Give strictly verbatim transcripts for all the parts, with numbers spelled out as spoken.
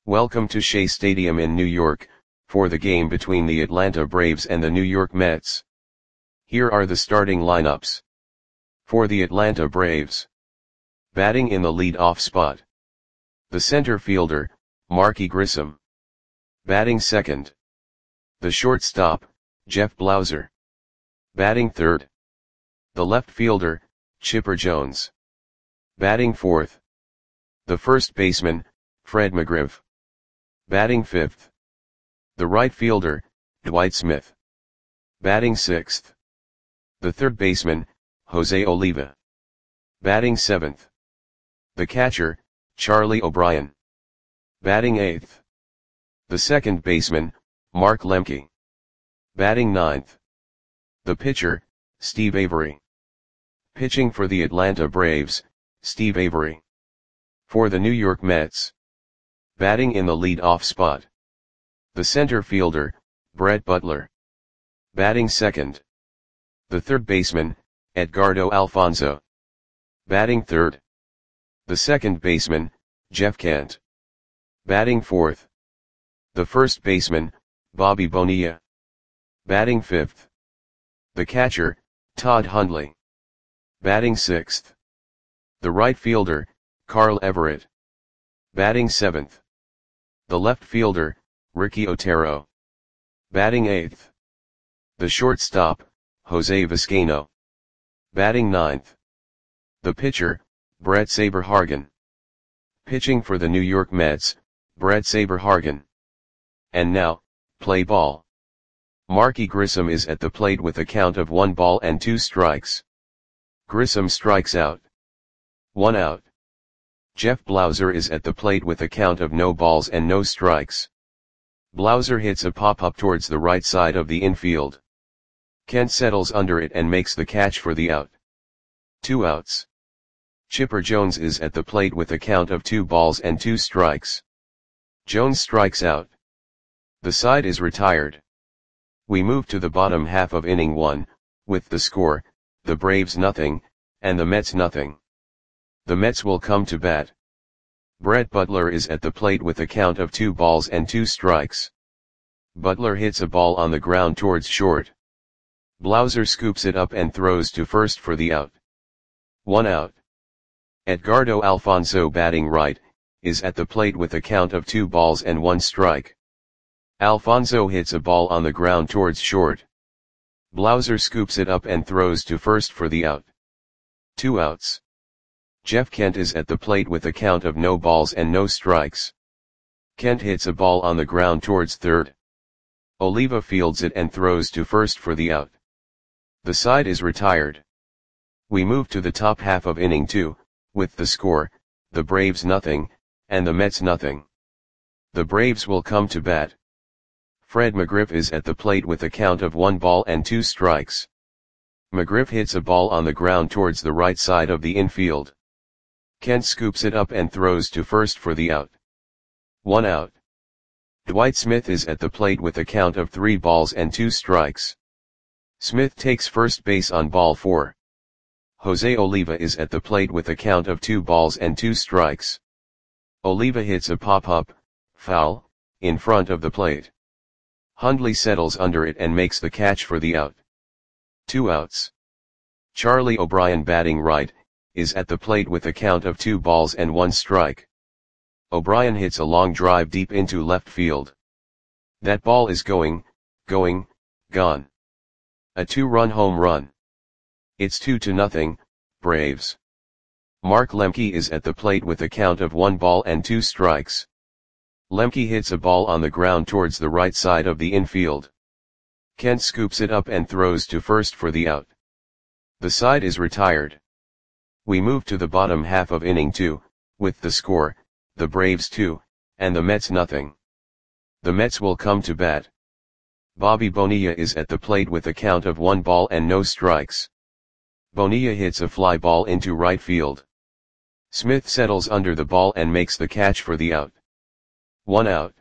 Welcome to Shea Stadium in New York, for the game between the Atlanta Braves and the New York Mets. Here are the starting lineups. For the Atlanta Braves. Batting in the lead-off spot. The center fielder, Marky Grissom. Batting second. The shortstop, Jeff Blauser. Batting third. The left fielder, Chipper Jones. Batting fourth. The first baseman, Fred McGriff. Batting fifth. The right fielder, Dwight Smith. Batting sixth. The third baseman, Jose Oliva. Batting seventh. The catcher, Charlie O'Brien. Batting eighth. The second baseman, Mark Lemke. Batting ninth. The pitcher, Steve Avery. Pitching for the Atlanta Braves, Steve Avery. For the New York Mets. Batting in the lead-off spot. The center fielder, Brett Butler. Batting second. The third baseman, Edgardo Alfonzo. Batting third. The second baseman, Jeff Kent. Batting fourth. The first baseman, Bobby Bonilla. Batting fifth. The catcher, Todd Hundley. Batting sixth. The right fielder, Carl Everett. Batting seventh. The left fielder, Ricky Otero. Batting eighth. The shortstop, Jose Vizcaino. Batting ninth. The pitcher, Brett Saberhagen. Pitching for the New York Mets, Brett Saberhagen. And now, play ball. Marky Grissom is at the plate with a count of one ball and two strikes. Grissom strikes out. One out. Jeff Blauser is at the plate with a count of no balls and no strikes. Blauser hits a pop-up towards the right side of the infield. Kent settles under it and makes the catch for the out. Two outs. Chipper Jones is at the plate with a count of two balls and two strikes. Jones strikes out. The side is retired. We move to the bottom half of inning one, with the score, the Braves nothing, and the Mets nothing. The Mets will come to bat. Brett Butler is at the plate with a count of two balls and two strikes. Butler hits a ball on the ground towards short. Blauser scoops it up and throws to first for the out. One out. Edgardo Alfonzo, batting right, is at the plate with a count of two balls and one strike. Alfonzo hits a ball on the ground towards short. Blauser scoops it up and throws to first for the out. Two outs. Jeff Kent is at the plate with a count of no balls and no strikes. Kent hits a ball on the ground towards third. Oliva fields it and throws to first for the out. The side is retired. We move to the top half of inning two, with the score, the Braves nothing, and the Mets nothing. The Braves will come to bat. Fred McGriff is at the plate with a count of one ball and two strikes. McGriff hits a ball on the ground towards the right side of the infield. Kent scoops it up and throws to first for the out. One out. Dwight Smith is at the plate with a count of three balls and two strikes. Smith takes first base on ball four. Jose Oliva is at the plate with a count of two balls and two strikes. Oliva hits a pop-up, foul, in front of the plate. Hundley settles under it and makes the catch for the out. Two outs. Charlie O'Brien, batting right, is at the plate with a count of two balls and one strike. O'Brien hits a long drive deep into left field. That ball is going, going, gone. A two-run home run. It's two to nothing, Braves. Mark Lemke is at the plate with a count of one ball and two strikes. Lemke hits a ball on the ground towards the right side of the infield. Kent scoops it up and throws to first for the out. The side is retired. We move to the bottom half of inning two, with the score, the Braves two, and the Mets nothing. The Mets will come to bat. Bobby Bonilla is at the plate with a count of one ball and no strikes. Bonilla hits a fly ball into right field. Smith settles under the ball and makes the catch for the out. One out.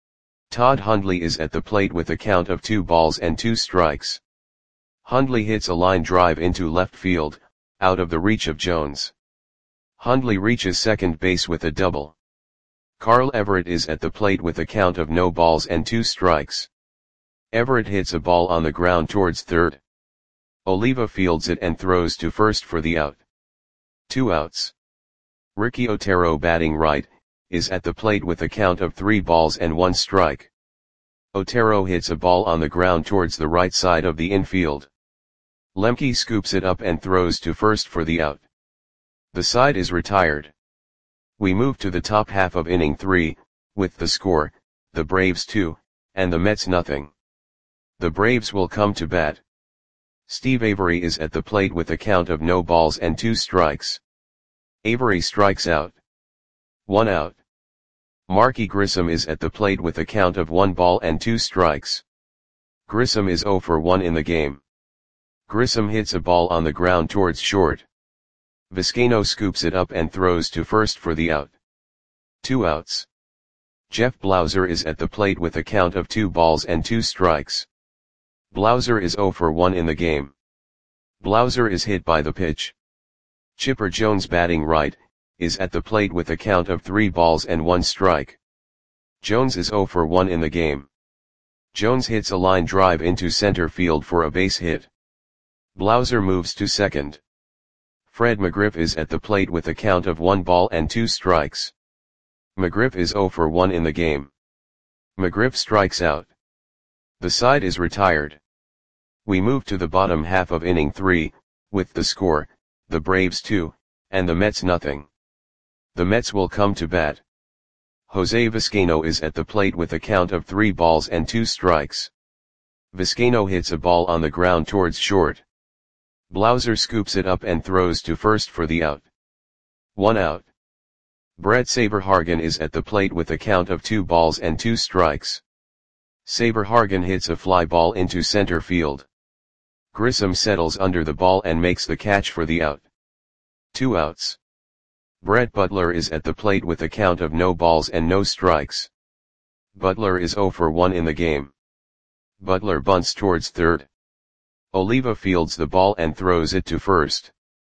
Todd Hundley is at the plate with a count of two balls and two strikes. Hundley hits a line drive into left field, out of the reach of Jones. Hundley reaches second base with a double. Carl Everett is at the plate with a count of no balls and two strikes. Everett hits a ball on the ground towards third. Oliva fields it and throws to first for the out. Two outs. Ricky Otero, batting right, is at the plate with a count of three balls and one strike. Otero hits a ball on the ground towards the right side of the infield. Lemke scoops it up and throws to first for the out. The side is retired. We move to the top half of inning three, with the score, the Braves two, and the Mets nothing. The Braves will come to bat. Steve Avery is at the plate with a count of no balls and two strikes. Avery strikes out. One out. Marky Grissom is at the plate with a count of one ball and two strikes. Grissom is oh for one in the game. Grissom hits a ball on the ground towards short. Vizcaino scoops it up and throws to first for the out. Two outs. Jeff Blauser is at the plate with a count of two balls and two strikes. Blauser is oh for one in the game. Blauser is hit by the pitch. Chipper Jones, batting right, is at the plate with a count of three balls and one strike. Jones is oh for one in the game. Jones hits a line drive into center field for a base hit. Blauser moves to second. Fred McGriff is at the plate with a count of one ball and two strikes. McGriff is oh for one in the game. McGriff strikes out. The side is retired. We move to the bottom half of inning three, with the score, the Braves two, and the Mets nothing. The Mets will come to bat. Jose Vizcaino is at the plate with a count of three balls and two strikes. Vizcaino hits a ball on the ground towards short. Blauser scoops it up and throws to first for the out. One out. Brett Saberhagen is at the plate with a count of two balls and two strikes. Saberhagen hits a fly ball into center field. Grissom settles under the ball and makes the catch for the out. Two outs. Brett Butler is at the plate with a count of no balls and no strikes. Butler is oh for one in the game. Butler bunts towards third. Oliva fields the ball and throws it to first.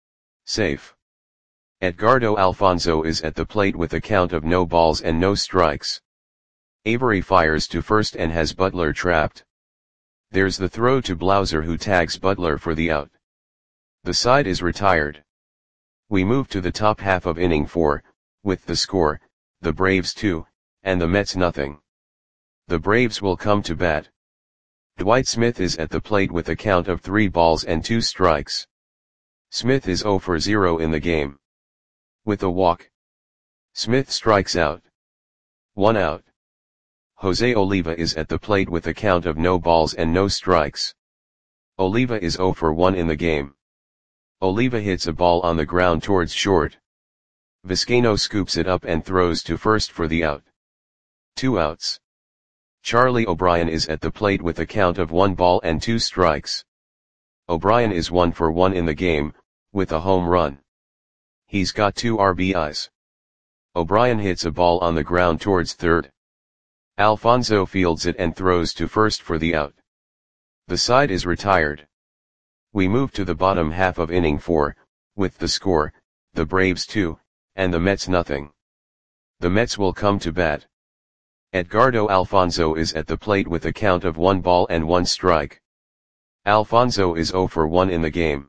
Safe. Edgardo Alfonzo is at the plate with a count of no balls and no strikes. Avery fires to first and has Butler trapped. There's the throw to Blauser, who tags Butler for the out. The side is retired. We move to the top half of inning four, with the score, the Braves two, and the Mets nothing. The Braves will come to bat. Dwight Smith is at the plate with a count of three balls and two strikes. Smith is oh for zero in the game. With a walk, Smith strikes out. One out. Jose Oliva is at the plate with a count of no balls and no strikes. Oliva is oh for one in the game. Oliva hits a ball on the ground towards short. Vizcaino scoops it up and throws to first for the out. Two outs. Charlie O'Brien is at the plate with a count of one ball and two strikes. O'Brien is one for one in the game, with a home run. He's got two R B Is. O'Brien hits a ball on the ground towards third. Alfonzo fields it and throws to first for the out. The side is retired. We move to the bottom half of inning four, with the score, the Braves two, and the Mets nothing. The Mets will come to bat. Edgardo Alfonzo is at the plate with a count of one ball and one strike. Alfonzo is oh for one in the game.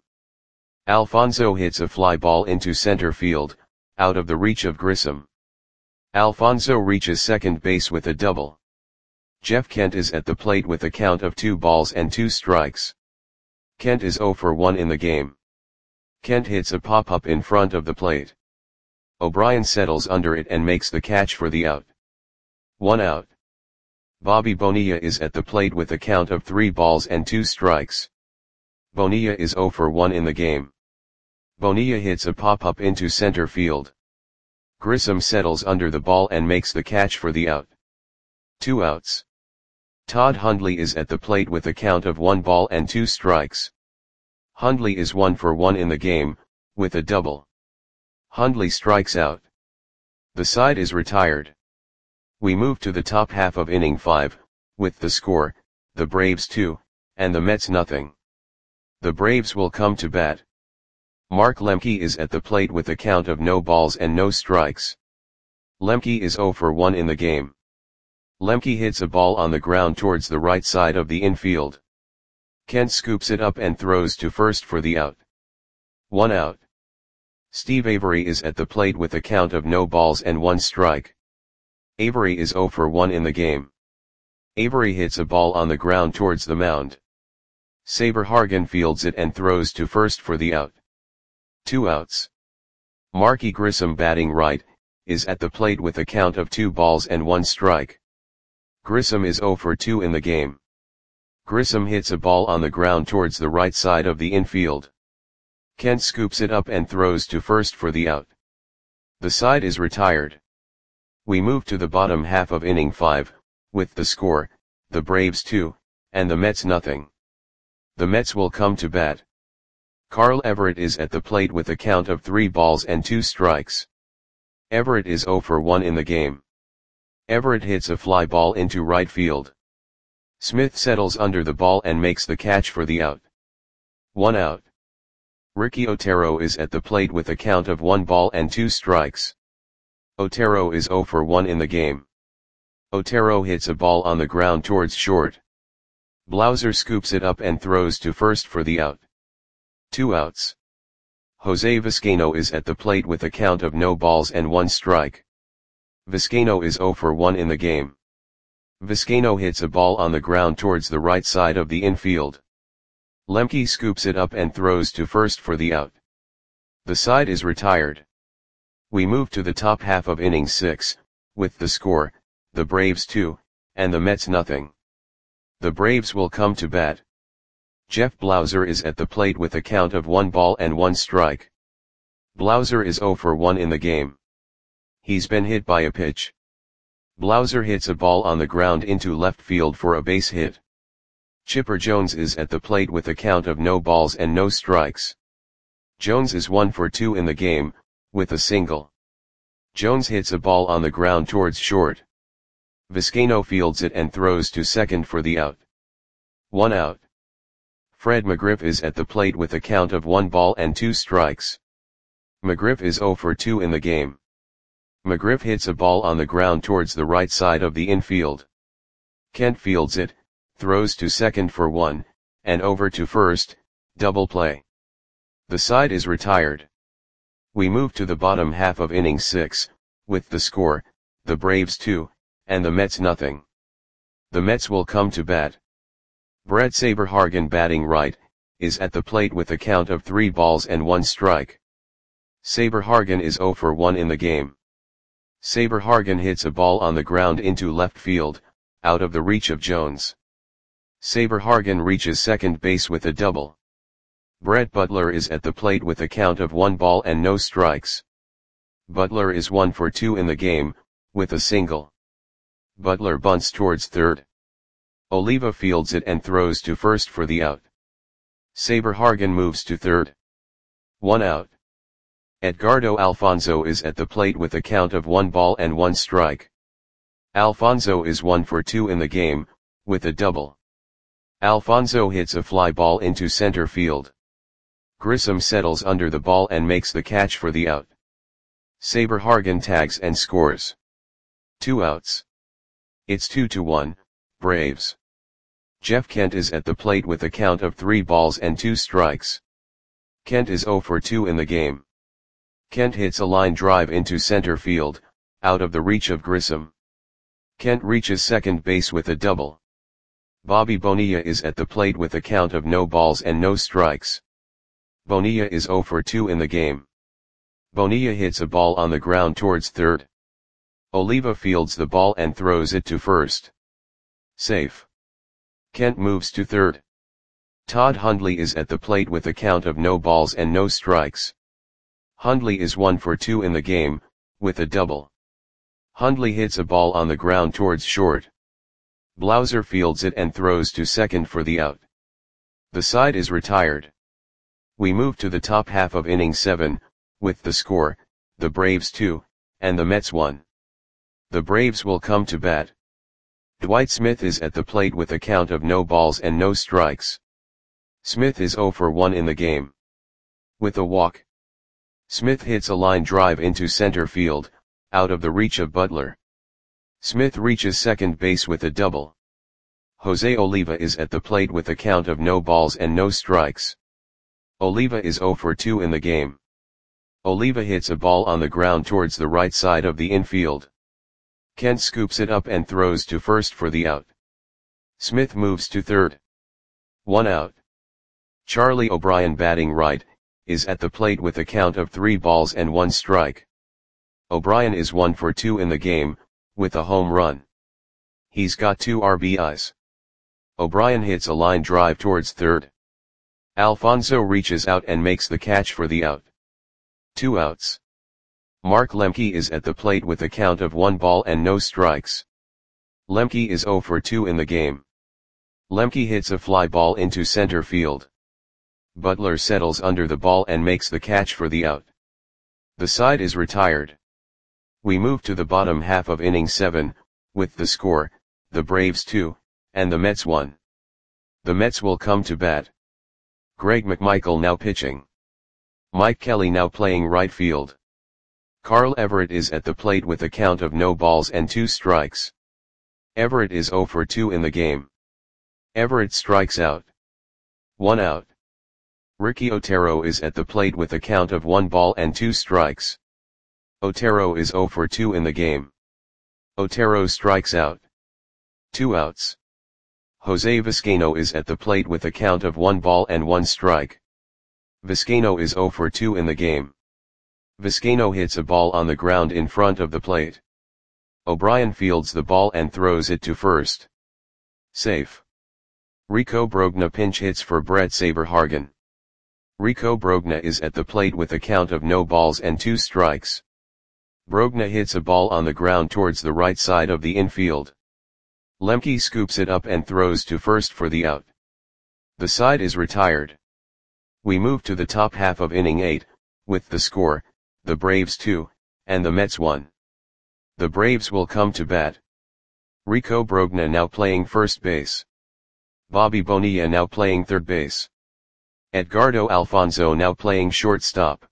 Alfonzo hits a fly ball into center field, out of the reach of Grissom. Alfonzo reaches second base with a double. Jeff Kent is at the plate with a count of two balls and two strikes. Kent is oh for one in the game. Kent hits a pop-up in front of the plate. O'Brien settles under it and makes the catch for the out. One out. Bobby Bonilla is at the plate with a count of three balls and two strikes. Bonilla is oh for one in the game. Bonilla hits a pop-up into center field. Grissom settles under the ball and makes the catch for the out. Two outs. Todd Hundley is at the plate with a count of one ball and two strikes. Hundley is one for one in the game, with a double. Hundley strikes out. The side is retired. We move to the top half of inning five, with the score, the Braves two, and the Mets nothing. The Braves will come to bat. Mark Lemke is at the plate with a count of no balls and no strikes. Lemke is zero for one in the game. Lemke hits a ball on the ground towards the right side of the infield. Kent scoops it up and throws to first for the out. One out. Steve Avery is at the plate with a count of no balls and one strike. Avery is zero for one in the game. Avery hits a ball on the ground towards the mound. Saber Hargan fields it and throws to first for the out. Two outs. Marky Grissom, batting right, is at the plate with a count of two balls and one strike. Grissom is zero for two in the game. Grissom hits a ball on the ground towards the right side of the infield. Kent scoops it up and throws to first for the out. The side is retired. We move to the bottom half of inning five, with the score, the Braves two, and the Mets nothing. The Mets will come to bat. Carl Everett is at the plate with a count of three balls and two strikes. Everett is zero for one in the game. Everett hits a fly ball into right field. Smith settles under the ball and makes the catch for the out. One out. Ricky Otero is at the plate with a count of one ball and two strikes. Otero is zero for one in the game. Otero hits a ball on the ground towards short. Blauser scoops it up and throws to first for the out. Two outs. Jose Vizcaino is at the plate with a count of no balls and one strike. Vizcaino is zero for one in the game. Vizcaino hits a ball on the ground towards the right side of the infield. Lemke scoops it up and throws to first for the out. The side is retired. We move to the top half of inning six, with the score, the Braves two, and the Mets nothing. The Braves will come to bat. Jeff Blauser is at the plate with a count of one ball and one strike. Blauser is zero for one in the game. He's been hit by a pitch. Blauser hits a ball on the ground into left field for a base hit. Chipper Jones is at the plate with a count of no balls and no strikes. Jones is one for two in the game, with a single. Jones hits a ball on the ground towards short. Vizcaino fields it and throws to second for the out. One out. Fred McGriff is at the plate with a count of one ball and two strikes. McGriff is zero for two in the game. McGriff hits a ball on the ground towards the right side of the infield. Kent fields it, throws to second for one, and over to first, double play. The side is retired. We move to the bottom half of inning six, with the score, the Braves two, and the Mets nothing. The Mets will come to bat. Brett Saber Hargan, batting right, is at the plate with a count of three balls and one strike. Saber Hargan is zero for one in the game. Saber Hargan hits a ball on the ground into left field, out of the reach of Jones. Saber Hargan reaches second base with a double. Brett Butler is at the plate with a count of one ball and no strikes. Butler is one for two in the game, with a single. Butler bunts towards third. Oliva fields it and throws to first for the out. Saber Hargan moves to third. One out. Edgardo Alfonzo is at the plate with a count of one ball and one strike. Alfonzo is one for two in the game, with a double. Alfonzo hits a fly ball into center field. Grissom settles under the ball and makes the catch for the out. Saber Hargan tags and scores. Two outs. It's two to one, Braves. Jeff Kent is at the plate with a count of three balls and two strikes. Kent is zero for two in the game. Kent hits a line drive into center field, out of the reach of Grissom. Kent reaches second base with a double. Bobby Bonilla is at the plate with a count of no balls and no strikes. Bonilla is zero for two in the game. Bonilla hits a ball on the ground towards third. Oliva fields the ball and throws it to first. Safe. Kent moves to third. Todd Hundley is at the plate with a count of no balls and no strikes. Hundley is one for two in the game, with a double. Hundley hits a ball on the ground towards short. Blauser fields it and throws to second for the out. The side is retired. We move to the top half of inning seven, with the score, the Braves two, and the Mets one. The Braves will come to bat. Dwight Smith is at the plate with a count of no balls and no strikes. Smith is zero for one in the game. With a walk. Smith hits a line drive into center field, out of the reach of Butler. Smith reaches second base with a double. Jose Oliva is at the plate with a count of no balls and no strikes. Oliva is oh for two in the game. Oliva hits a ball on the ground towards the right side of the infield. Kent scoops it up and throws to first for the out. Smith moves to third. One out. Charlie O'Brien, batting right, is at the plate with a count of three balls and one strike. O'Brien is one for two in the game, with a home run. He's got two R B Is. O'Brien hits a line drive towards third. Alfonso reaches out and makes the catch for the out. Two outs. Mark Lemke is at the plate with a count of one ball and no strikes. Lemke is oh for two in the game. Lemke hits a fly ball into center field. Butler settles under the ball and makes the catch for the out. The side is retired. We move to the bottom half of inning seven, with the score, the Braves two, and the Mets one. The Mets will come to bat. Greg McMichael now pitching. Mike Kelly now playing right field. Carl Everett is at the plate with a count of no balls and two strikes. Everett is oh for two in the game. Everett strikes out. One out. Ricky Otero is at the plate with a count of one ball and two strikes. Otero is oh for two in the game. Otero strikes out. Two outs. Jose Vizcaino is at the plate with a count of one ball and one strike. Vizcaino is oh for two in the game. Vizcaino hits a ball on the ground in front of the plate. O'Brien fields the ball and throws it to first. Safe. Rico Brogna pinch hits for Brett Saberhagen. Rico Brogna is at the plate with a count of no balls and two strikes. Brogna hits a ball on the ground towards the right side of the infield. Lemke scoops it up and throws to first for the out. The side is retired. We move to the top half of inning eight, with the score, the Braves two, and the Mets one. The Braves will come to bat. Rico Brogna now playing first base. Bobby Bonilla now playing third base. Edgardo Alfonso now playing shortstop.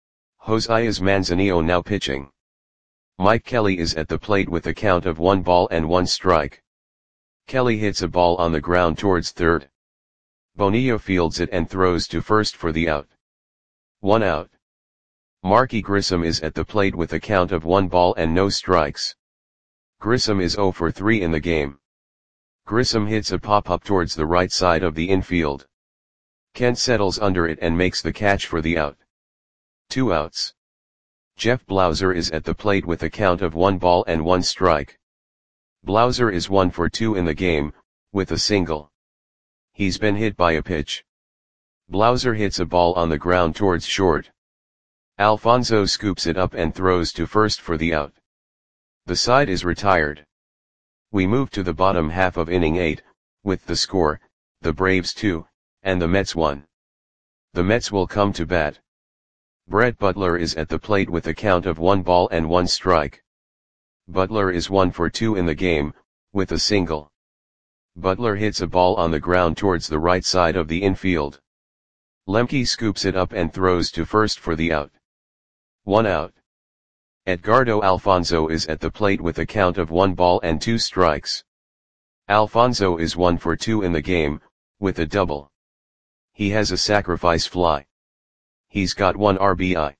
Josias Manzanillo now pitching. Mike Kelly is at the plate with a count of one ball and one strike. Kelly hits a ball on the ground towards third. Bonilla fields it and throws to first for the out. One out. Marky Grissom is at the plate with a count of one ball and no strikes. Grissom is oh for three in the game. Grissom hits a pop-up towards the right side of the infield. Kent settles under it and makes the catch for the out. Two outs. Jeff Blauser is at the plate with a count of one ball and one strike. Blauser is one for two in the game, with a single. He's been hit by a pitch. Blauser hits a ball on the ground towards short. Alfonso scoops it up and throws to first for the out. The side is retired. We move to the bottom half of inning eight, with the score, the Braves two, and the Mets one. The Mets will come to bat. Brett Butler is at the plate with a count of one ball and one strike. Butler is one for two in the game, with a single. Butler hits a ball on the ground towards the right side of the infield. Lemke scoops it up and throws to first for the out. One out. Edgardo Alfonso is at the plate with a count of one ball and two strikes. Alfonso is one for two in the game, with a double. He has a sacrifice fly. He's got one R B I.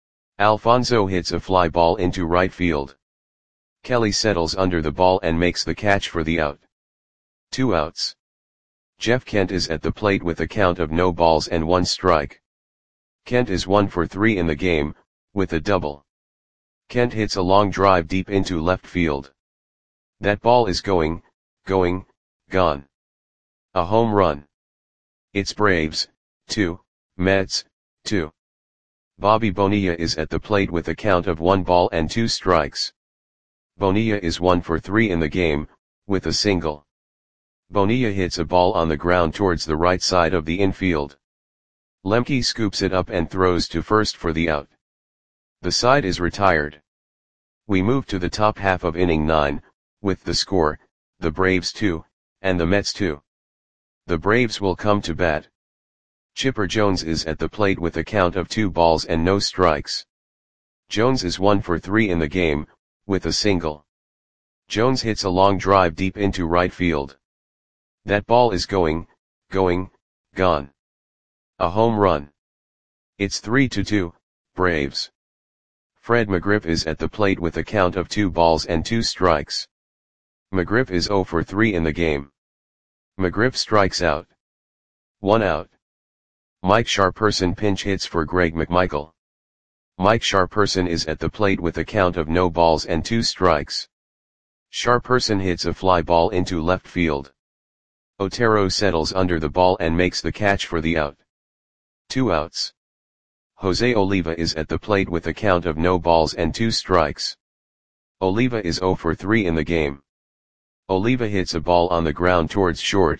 Alfonso hits a fly ball into right field. Kelly settles under the ball and makes the catch for the out. Two outs. Jeff Kent is at the plate with a count of no balls and one strike. Kent is one for three in the game, with a double. Kent hits a long drive deep into left field. That ball is going, going, gone. A home run. It's Braves, two, Mets, two. Bobby Bonilla is at the plate with a count of one ball and two strikes. Bonilla is one for three in the game, with a single. Bonilla hits a ball on the ground towards the right side of the infield. Lemke scoops it up and throws to first for the out. The side is retired. We move to the top half of inning nine, with the score, the Braves two, and the Mets two. The Braves will come to bat. Chipper Jones is at the plate with a count of two balls and no strikes. Jones is one for three in the game, with a single. Jones hits a long drive deep into right field. That ball is going, going, gone. A home run. It's three to two, Braves. Fred McGriff is at the plate with a count of two balls and two strikes. McGriff is zero for three in the game. McGriff strikes out. One out. Mike Sharperson pinch hits for Greg McMichael. Mike Sharperson is at the plate with a count of no balls and two strikes. Sharperson hits a fly ball into left field. Otero settles under the ball and makes the catch for the out. Two outs. Jose Oliva is at the plate with a count of no balls and two strikes. Oliva is zero for three in the game. Oliva hits a ball on the ground towards short.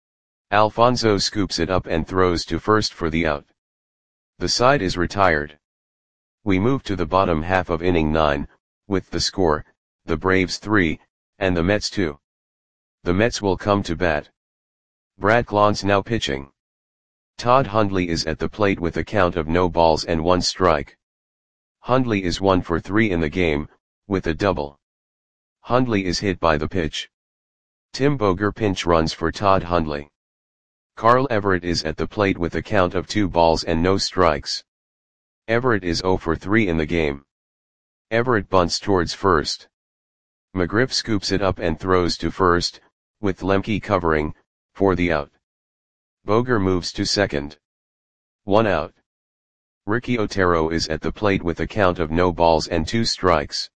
Alfonso scoops it up and throws to first for the out. The side is retired. We move to the bottom half of inning nine, with the score, the Braves three, and the Mets two. The Mets will come to bat. Brad Clones now pitching. Todd Hundley is at the plate with a count of no balls and one strike. Hundley is one for three in the game, with a double. Hundley is hit by the pitch. Tim Boger pinch runs for Todd Hundley. Carl Everett is at the plate with a count of two balls and no strikes. Everett is zero for three in the game. Everett bunts towards first. McGriff scoops it up and throws to first, with Lemke covering, for the out. Boger moves to second. One out. Ricky Otero is at the plate with a count of no balls and two strikes.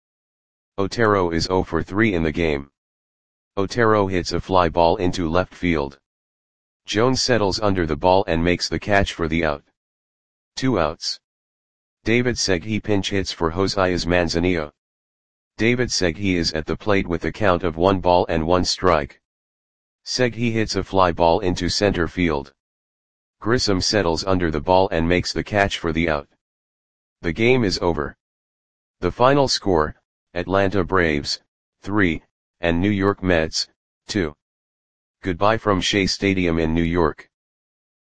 Otero is zero for three in the game. Otero hits a fly ball into left field. Jones settles under the ball and makes the catch for the out. Two outs. David Segui pinch hits for Josias Manzanillo. David Segui is at the plate with a count of one ball and one strike. Segui hits a fly ball into center field. Grissom settles under the ball and makes the catch for the out. The game is over. The final score, Atlanta Braves, three, and New York Mets, two. Goodbye from Shea Stadium in New York.